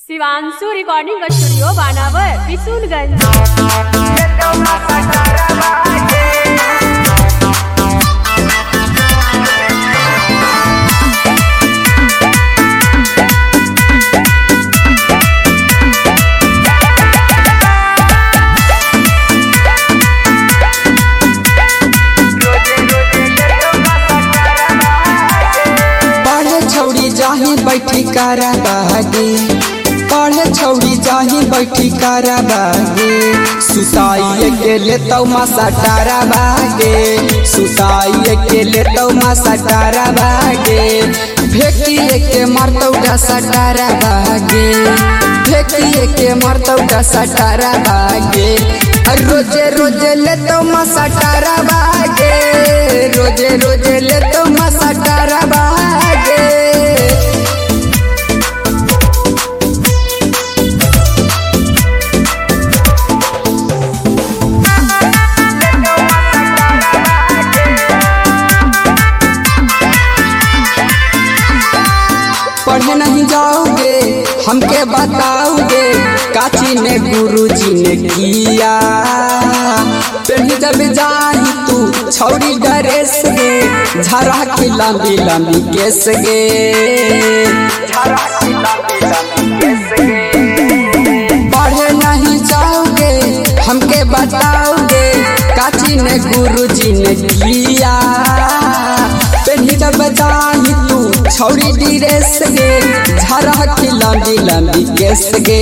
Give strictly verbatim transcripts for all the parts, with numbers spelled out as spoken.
Shivanshu recording studio बानावर बिशुनगंज। जाही बैठी कारा बागे पढ़े छौड़ी जाही बैठी कारा बागे सुताइए के लेतौ मासा टारा बागे सुताइए के लेतौ मासा टारा बागे फेंकिए के मारतौ डसा टारा बागे फेंकिए के मारतौ डसा टारा बागे रोजे रोजे लेतौ मासा टारा बागे रोजे रोजे लेतौ मासा टारा बागे। पढ़े नहीं जाओगे हमके बताओगे काची ने गुरुजी ने किया पहली जब जाही तू छौड़ी ड्रेस गे झरा की लंबी लंबी केस गे पढ़े नहीं जाओगे हमके बताओगे काची ने गुरुजी ने किया पहली जब जाही तू छौड़ी ड्रेस गे झरा की लंबी लंबी केस गे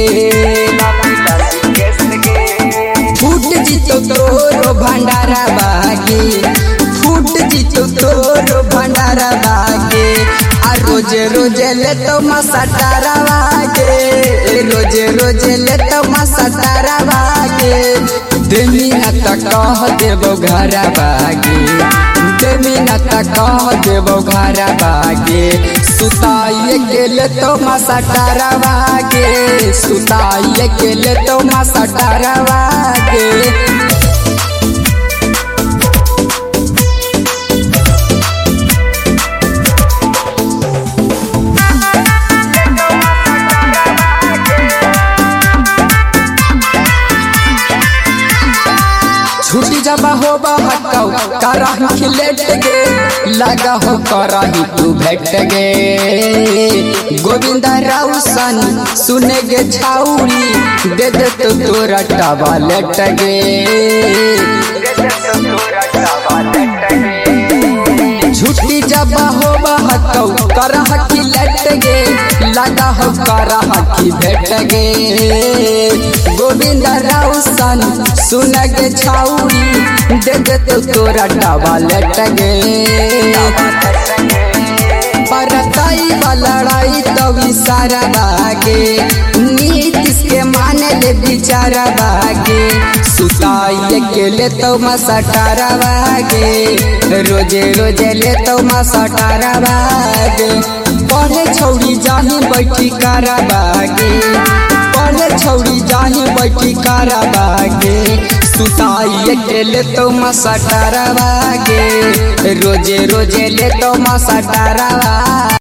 फूट जीतो तोरो भंडारा बागे फूट जीतो तोरो भंडारा बागे आ रोजे रोजे ले तो मसा टारा बागे रोजे रोजे ले तो मसा टारा बागे देमी न त कह देबो घरा बागे देमी न त कह देबो घरा बागे सुताइए के ले तो मसा टारा बागे सुताइए के ले तो मसा टारा बागे। छुट्टी जब हो हटौ कराही खिलेट गे लगा हो कराही तू भेट गे गोविंदा राउसन सुने गे छाउरी दे दे तो तोरा टावा लेट गे छुट्टी जब हो हटौ कराही खिलेट गे लगा हो कराही भेट गे गोविंदा राउसन सुन गे छाउरी दे दे तो तोरा टावा लेट गे परताई लड़ाई तो सारा बागे नीतीश के माने ले बिचारा बागे सुताइए के ले तो मसा टारा बागे रोजे रोजे ले तो मसा टारा बागे पढ़े छौड़ी जाही बैठी कारा बागे पढ़े छौड़ी जाही बैठी कारा बागे सुताइए के ले तो मसा टारा बागे रोजे रोजे ले तो मसा टारा बागे।